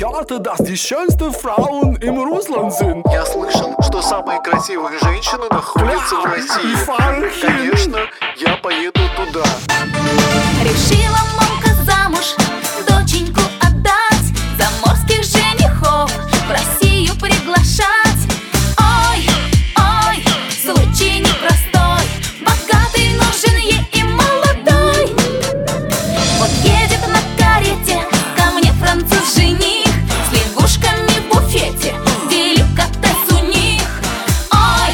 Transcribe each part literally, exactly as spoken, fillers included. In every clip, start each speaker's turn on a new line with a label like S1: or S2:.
S1: Vater, dass die schönsten Frauen im Russland sind.
S2: Я слышал, что самые красивые женщины находятся в России. Конечно, я поеду туда.
S3: Решила мамка замуж доченьку отдать, заморских женихов в Россию приглашать. Ой, ой, случай непростой, богатый нужен ей и молодой. Вот едет на карете ко мне француз жених с лягушками в буфете, деликатес у них. Ой,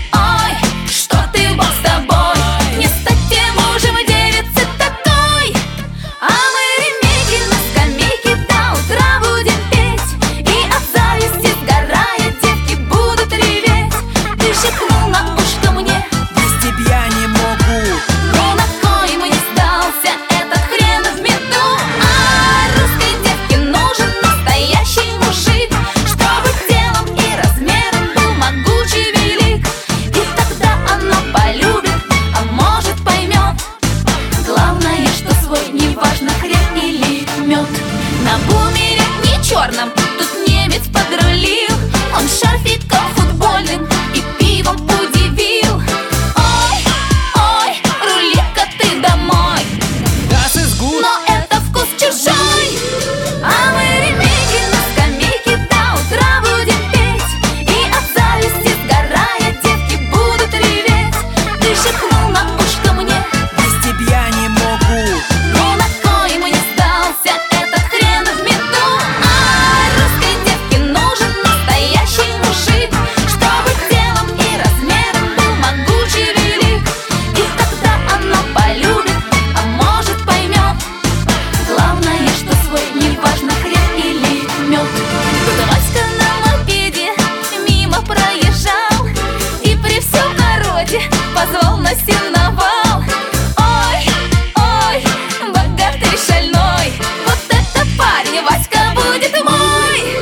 S3: ой, что ты, бог с тобой, не стать тем мужем девицы такой. А мы ремейки на скамейке до утра будем петь, и от зависти сгорая девки будут реветь. Ты шепнул на ушко мне:
S4: без тебя не могу.
S3: ну на кой мне сдался этот хрен в меду? А русской девке нужен настоящий мужик, чтобы телом и размером был могучий, велик. И тогда она полюбит, а может поймет. Главное, что свой, неважно, хрен или мед. На бумере не черном тут немец подрулил, он шарфиком футбольным и пивом удивил. Ой, ой, рули-ка ты домой,
S4: Das ist gut.
S3: но это вкус чужой. А мы ремейки на скамейке до утра будем петь, и от зависти сгорая девки будут реветь. Ты шепнул на ушко мне:
S4: Без тебя не могу.
S3: ну на кой мне сдался этот хрен в меду? А русской девке нужен настоящий мужик, чтобы телом и размером был могучий, велик. И тогда она полюбит, а может поймет. Главное, что свой, неважно, хрен или мед. Тут Васька на мопеде мимо проезжал и при всем народе позвал на сеновал. Ой, ой, богатый шальной, вот это парень, Васька будет мой.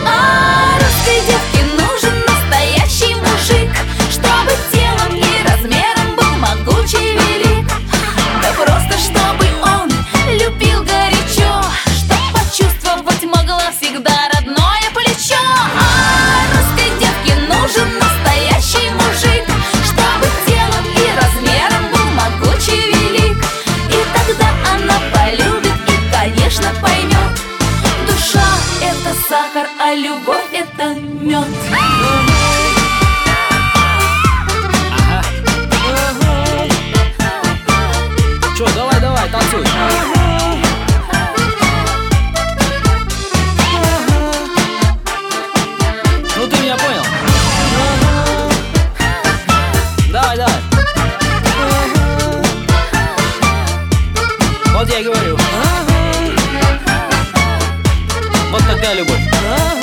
S3: А русской девке нужен настоящий мужик, чтобы телом и размером был могучий, велик. Да просто чтобы он любил горячо, чтоб почувствовать могла всегда родное плечо. А русской девке нужен настоящий мужик, чтобы телом и размером был могучий, велик. И тогда она полюбит и, конечно, поймет. Душа — это сахар, а любовь — это мед.
S4: Чё, давай, давай, танцуй. Ну ты меня понял? Давай, давай. Вот я и говорю. Вот такая любовь.